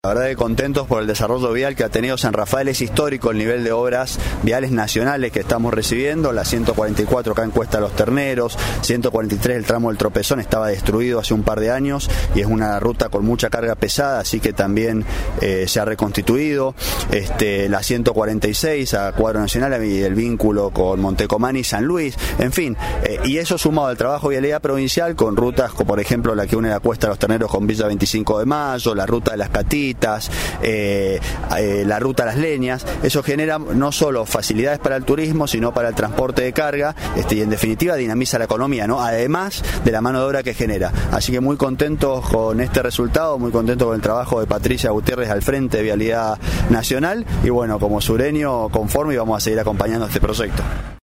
La verdad que contentos por el desarrollo vial que ha tenido San Rafael. Es histórico el nivel de obras viales nacionales que estamos recibiendo. La 144 acá en Cuesta Los Terneros, 143 el tramo del Tropezón estaba destruido hace un par de años y es una ruta con mucha carga pesada, así que también se ha reconstituido. La 146 a Cuadro Nacional y el vínculo con Montecomán y San Luis, en fin, y eso sumado al trabajo de vialidad provincial con rutas como por ejemplo la que une la Cuesta Los Terneros con Villa 25 de Mayo, la ruta de las Catitas, la ruta a Las Leñas. Eso genera no solo facilidades para el turismo, sino para el transporte de carga, y en definitiva dinamiza la economía, ¿no? Además de la mano de obra que genera. Así que muy contentos con este resultado, muy contentos con el trabajo de Patricia Gutiérrez al frente de Vialidad Nacional y bueno, como sureño conforme y vamos a seguir acompañando este proyecto.